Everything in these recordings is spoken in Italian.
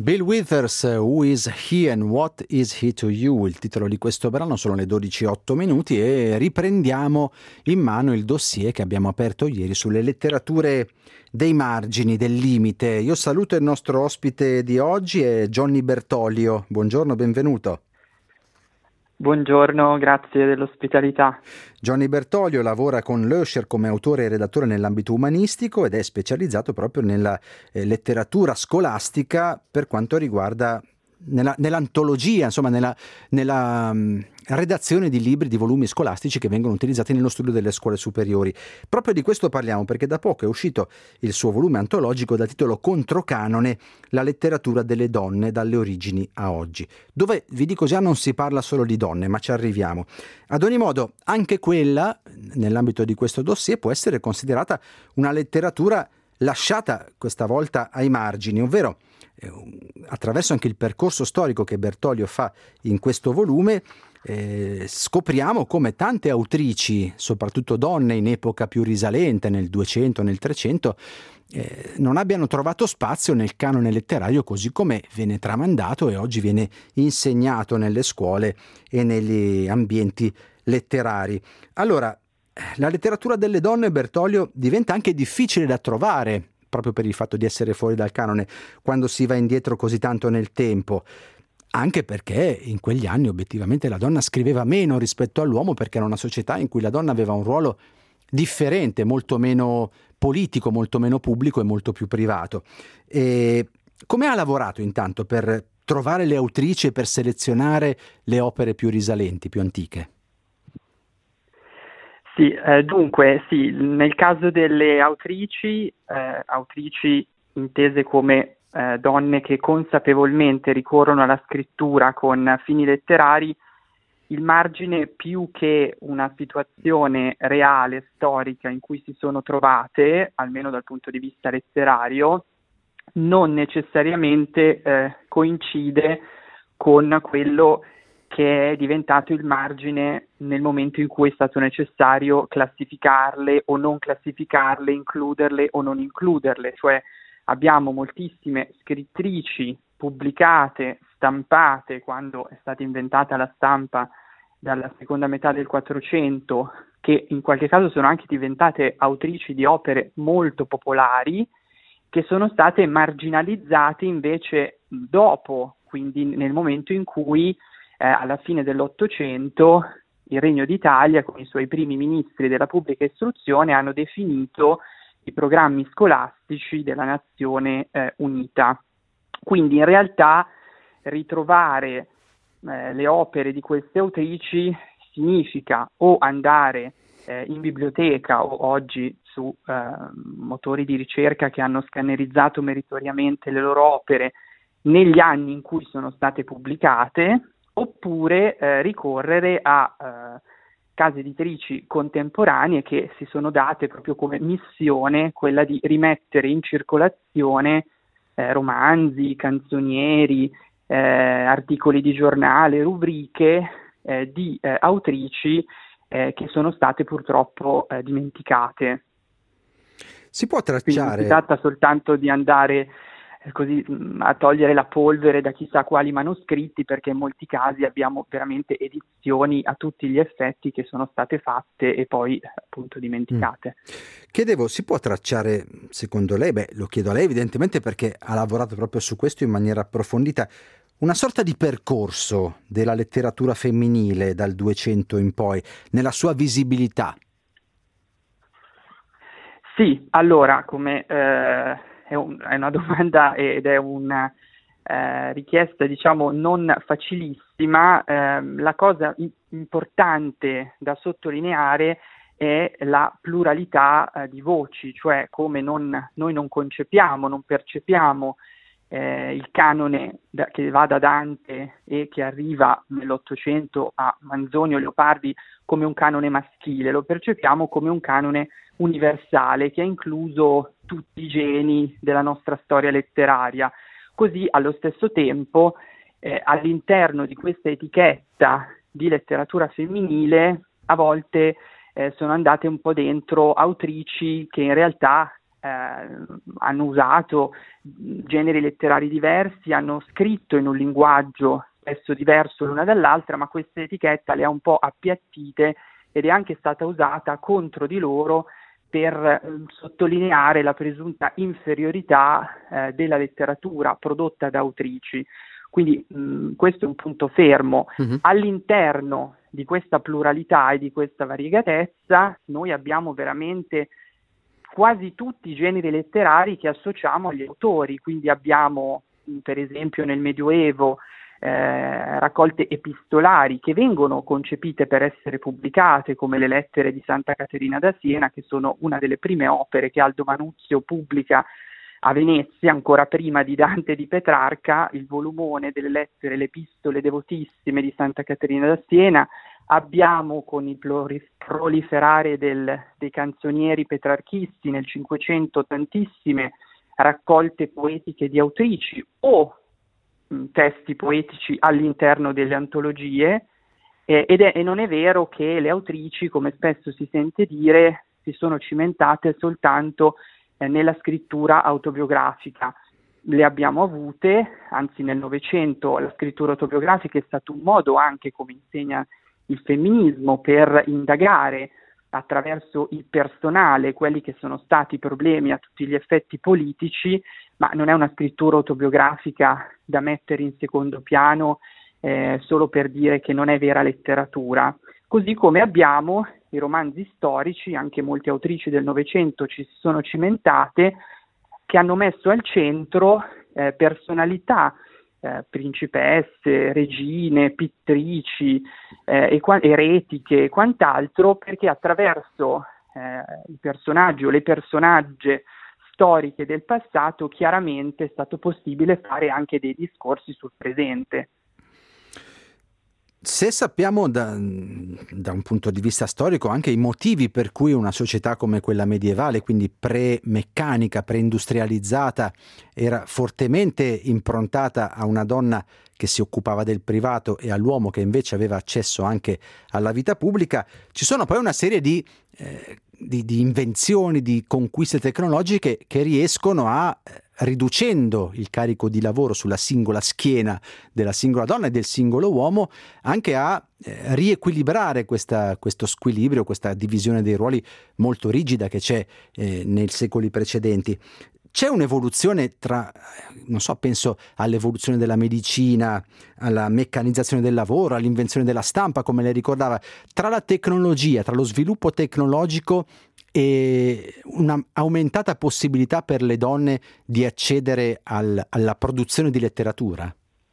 Bill Withers, Who is he and what is he to you? Il titolo di questo brano, sono le 12:08 e riprendiamo in mano il dossier che abbiamo aperto ieri sulle letterature dei margini, del limite. Io saluto il nostro ospite di oggi, è Johnny Bertolio. Buongiorno, benvenuto. Buongiorno, grazie dell'ospitalità. Johnny Bertolio lavora con Löscher come autore e redattore nell'ambito umanistico ed è specializzato proprio nella letteratura scolastica per quanto riguarda nell'antologia, insomma nella redazione di libri, di volumi scolastici che vengono utilizzati nello studio delle scuole superiori. Proprio di questo parliamo perché da poco è uscito il suo volume antologico dal titolo Controcanone, la letteratura delle donne dalle origini a oggi, dove, vi dico già, non si parla solo di donne, ma ci arriviamo. Ad ogni modo, anche quella, nell'ambito di questo dossier, può essere considerata una letteratura lasciata questa volta ai margini, ovvero attraverso anche il percorso storico che Bertolio fa in questo volume, scopriamo come tante autrici, soprattutto donne in epoca più risalente, nel 200, nel 300, non abbiano trovato spazio nel canone letterario così come viene tramandato e oggi viene insegnato nelle scuole e negli ambienti letterari. Allora, la letteratura delle donne, Bertolio, diventa anche difficile da trovare proprio per il fatto di essere fuori dal canone quando si va indietro così tanto nel tempo, anche perché in quegli anni obiettivamente la donna scriveva meno rispetto all'uomo, perché era una società in cui la donna aveva un ruolo differente, molto meno politico, molto meno pubblico e molto più privato. E come ha lavorato intanto per trovare le autrici e per selezionare le opere più risalenti, più antiche? Sì, dunque, sì, nel caso delle autrici intese come donne che consapevolmente ricorrono alla scrittura con fini letterari, il margine, più che una situazione reale, storica, in cui si sono trovate, almeno dal punto di vista letterario, non necessariamente coincide con quello che è diventato il margine nel momento in cui è stato necessario classificarle o non classificarle, includerle o non includerle. Cioè abbiamo moltissime scrittrici pubblicate, stampate, quando è stata inventata la stampa dalla seconda metà del 400, che in qualche caso sono anche diventate autrici di opere molto popolari, che sono state marginalizzate invece dopo, quindi nel momento in cui alla fine dell'Ottocento il Regno d'Italia, con i suoi primi ministri della pubblica istruzione, hanno definito i programmi scolastici della Nazione Unita. Quindi in realtà ritrovare le opere di queste autrici significa o andare in biblioteca o oggi su motori di ricerca che hanno scannerizzato meritoriamente le loro opere negli anni in cui sono state pubblicate, oppure ricorrere a case editrici contemporanee che si sono date proprio come missione quella di rimettere in circolazione romanzi, canzonieri, articoli di giornale, rubriche di autrici che sono state purtroppo dimenticate. Si può tracciare... Quindi non si tratta soltanto di andare così a togliere la polvere da chissà quali manoscritti, perché in molti casi abbiamo veramente edizioni a tutti gli effetti che sono state fatte e poi appunto dimenticate. Chiedevo, si può tracciare, secondo lei, lo chiedo a lei evidentemente perché ha lavorato proprio su questo in maniera approfondita, una sorta di percorso della letteratura femminile dal 200 in poi, nella sua visibilità? Sì, allora, come è una domanda ed è una richiesta, diciamo, non facilissima. La cosa importante da sottolineare è la pluralità di voci, cioè come noi non concepiamo, non percepiamo il canone che va da Dante e che arriva nell'Ottocento a Manzoni o Leopardi come un canone maschile, lo percepiamo come un canone universale che ha incluso tutti i geni della nostra storia letteraria. Così, allo stesso tempo, all'interno di questa etichetta di letteratura femminile, a volte sono andate un po' dentro autrici che in realtà hanno usato generi letterari diversi, hanno scritto in un linguaggio spesso diverso l'una dall'altra, ma questa etichetta le ha un po' appiattite ed è anche stata usata contro di loro per sottolineare la presunta inferiorità della letteratura prodotta da autrici. Quindi questo è un punto fermo. Mhm. All'interno di questa pluralità e di questa variegatezza noi abbiamo veramente quasi tutti i generi letterari che associamo agli autori, quindi abbiamo per esempio nel Medioevo raccolte epistolari che vengono concepite per essere pubblicate, come le lettere di Santa Caterina da Siena, che sono una delle prime opere che Aldo Manuzio pubblica a Venezia, ancora prima di Dante e di Petrarca, il volumone delle lettere, le epistole devotissime di Santa Caterina da Siena. Abbiamo con il proliferare dei canzonieri petrarchisti nel Cinquecento tantissime raccolte poetiche di autrici o testi poetici all'interno delle antologie, e non è vero che le autrici, come spesso si sente dire, si sono cimentate soltanto nella scrittura autobiografica. Le abbiamo avute, anzi nel Novecento la scrittura autobiografica è stato un modo anche, come insegna il femminismo, per indagare attraverso il personale quelli che sono stati i problemi a tutti gli effetti politici, ma non è una scrittura autobiografica da mettere in secondo piano solo per dire che non è vera letteratura. Così come abbiamo i romanzi storici, anche molte autrici del Novecento ci si sono cimentate, che hanno messo al centro personalità, principesse, regine, pittrici, eretiche e quant'altro, perché attraverso i personaggi o le personagge storiche del passato chiaramente è stato possibile fare anche dei discorsi sul presente. Se sappiamo da un punto di vista storico anche i motivi per cui una società come quella medievale, quindi pre-meccanica, pre-industrializzata, era fortemente improntata a una donna che si occupava del privato e all'uomo che invece aveva accesso anche alla vita pubblica, ci sono poi una serie di invenzioni, di conquiste tecnologiche che riescono a, riducendo il carico di lavoro sulla singola schiena della singola donna e del singolo uomo, anche a riequilibrare questo squilibrio, questa divisione dei ruoli molto rigida che c'è nei secoli precedenti. C'è un'evoluzione penso all'evoluzione della medicina, alla meccanizzazione del lavoro, all'invenzione della stampa, come lei ricordava, tra la tecnologia, tra lo sviluppo tecnologico e una aumentata possibilità per le donne di accedere alla produzione di letteratura?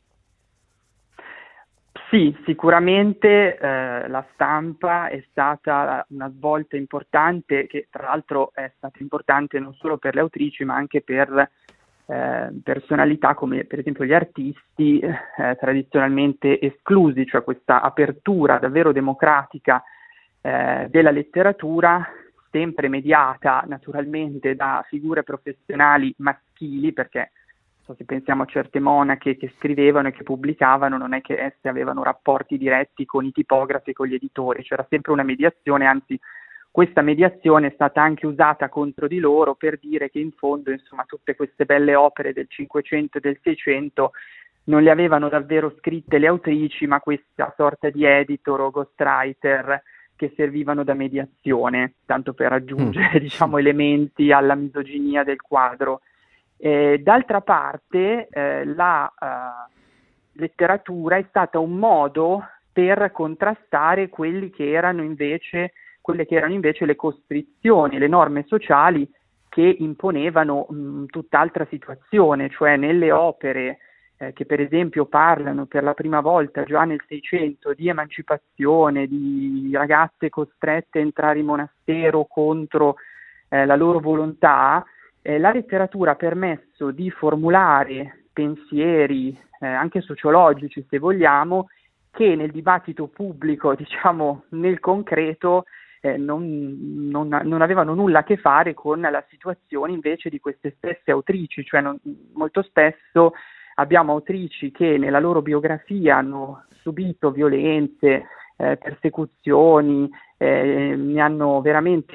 Sì, sicuramente la stampa è stata una svolta importante, che tra l'altro è stata importante non solo per le autrici ma anche per personalità come per esempio gli artisti tradizionalmente esclusi, cioè questa apertura davvero democratica della letteratura, sempre mediata naturalmente da figure professionali maschili, perché se pensiamo a certe monache che scrivevano e che pubblicavano, non è che esse avevano rapporti diretti con i tipografi e con gli editori, c'era sempre una mediazione, anzi questa mediazione è stata anche usata contro di loro per dire che in fondo, insomma, tutte queste belle opere del Cinquecento e del Seicento non le avevano davvero scritte le autrici, ma questa sorta di editor o ghostwriter che servivano da mediazione, tanto per aggiungere diciamo elementi alla misoginia del quadro. D'altra parte la letteratura è stata un modo per contrastare quelle che erano invece le costrizioni, le norme sociali che imponevano tutt'altra situazione, cioè nelle opere che per esempio parlano per la prima volta già nel Seicento di emancipazione, di ragazze costrette a entrare in monastero contro la loro volontà. La letteratura ha permesso di formulare pensieri anche sociologici, se vogliamo, che nel dibattito pubblico, diciamo nel concreto, non avevano nulla a che fare con la situazione invece di queste stesse autrici, cioè molto spesso abbiamo autrici che nella loro biografia hanno subito violenze, persecuzioni, ne hanno veramente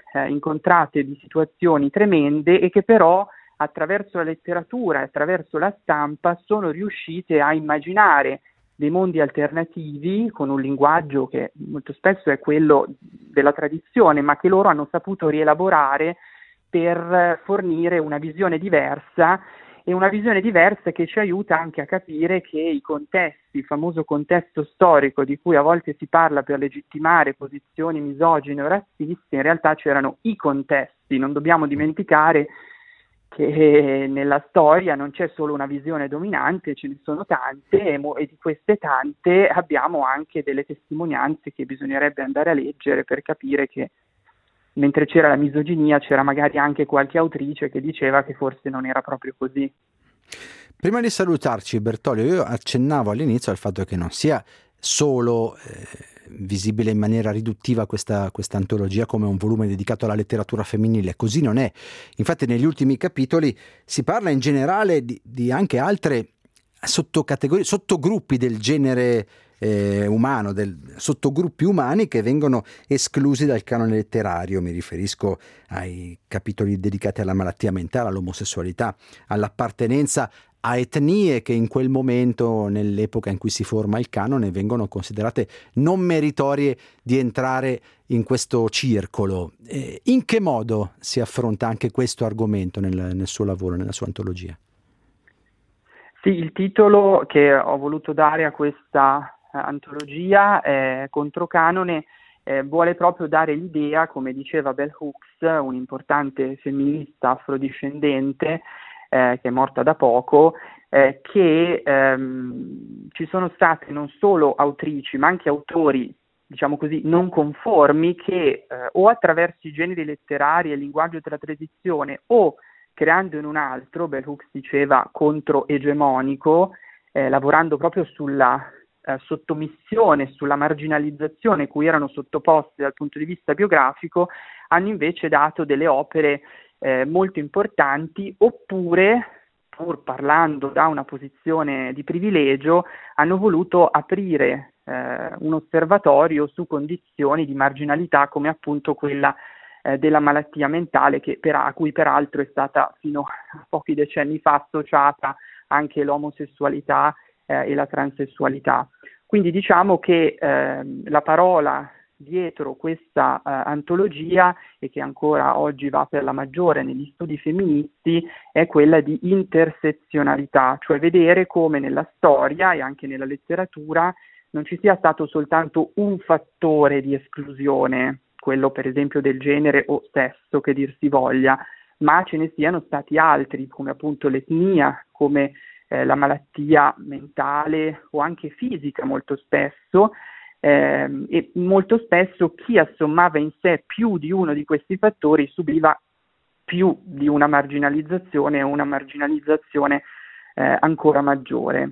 incontrate di situazioni tremende e che però attraverso la letteratura e attraverso la stampa sono riuscite a immaginare dei mondi alternativi con un linguaggio che molto spesso è quello della tradizione, ma che loro hanno saputo rielaborare per fornire una visione diversa, e una visione diversa che ci aiuta anche a capire che i contesti, il famoso contesto storico di cui a volte si parla per legittimare posizioni misogine o razziste, in realtà c'erano i contesti. Non dobbiamo dimenticare che nella storia non c'è solo una visione dominante, ce ne sono tante e di queste tante abbiamo anche delle testimonianze che bisognerebbe andare a leggere per capire che mentre c'era la misoginia c'era magari anche qualche autrice che diceva che forse non era proprio così. Prima di salutarci, Bertolio, io accennavo all'inizio al fatto che non sia solo visibile in maniera riduttiva questa antologia come un volume dedicato alla letteratura femminile, così non è. Infatti negli ultimi capitoli si parla in generale di anche altre sottocategorie, sottogruppi del genere umano, sottogruppi umani che vengono esclusi dal canone letterario. Mi riferisco ai capitoli dedicati alla malattia mentale, all'omosessualità, all'appartenenza a etnie che in quel momento, nell'epoca in cui si forma il canone, vengono considerate non meritorie di entrare in questo circolo. In che modo si affronta anche questo argomento nel suo lavoro, nella sua antologia? Sì, il titolo che ho voluto dare a questa antologia, Controcanone, vuole proprio dare l'idea, come diceva Bell Hooks, un'importante femminista afrodiscendente che è morta da poco, che ci sono state non solo autrici ma anche autori, diciamo così, non conformi che o attraverso i generi letterari e il linguaggio della tradizione o creandone un altro, Bell Hooks diceva controegemonico, lavorando proprio sulla sottomissione, sulla marginalizzazione cui erano sottoposti dal punto di vista biografico, hanno invece dato delle opere molto importanti, oppure, pur parlando da una posizione di privilegio, hanno voluto aprire un osservatorio su condizioni di marginalità come appunto quella della malattia mentale, a cui peraltro è stata fino a pochi decenni fa associata anche l'omosessualità e la transessualità. Quindi diciamo che la parola dietro questa antologia, e che ancora oggi va per la maggiore negli studi femministi, è quella di intersezionalità, cioè vedere come nella storia e anche nella letteratura non ci sia stato soltanto un fattore di esclusione, quello per esempio del genere o sesso che dir si voglia, ma ce ne siano stati altri, come appunto l'etnia, come la malattia mentale o anche fisica molto spesso, e molto spesso chi assommava in sé più di uno di questi fattori subiva più di una marginalizzazione o una marginalizzazione ancora maggiore.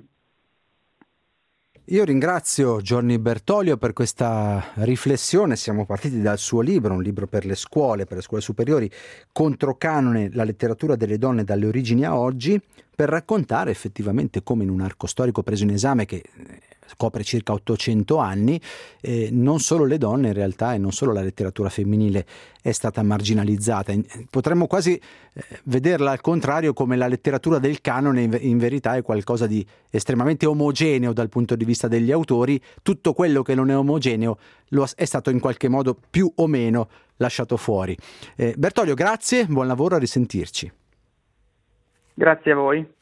Io ringrazio Giorni Bertolio per questa riflessione. Siamo partiti dal suo libro, un libro per le scuole superiori, Controcanone, la letteratura delle donne dalle origini a oggi, per raccontare effettivamente come in un arco storico preso in esame che copre circa 800 anni, non solo le donne in realtà e non solo la letteratura femminile è stata marginalizzata. Potremmo quasi vederla al contrario, come la letteratura del canone in verità è qualcosa di estremamente omogeneo dal punto di vista degli autori. Tutto quello che non è omogeneo è stato in qualche modo più o meno lasciato fuori. Bertolio, grazie, buon lavoro, a risentirci. Grazie a voi.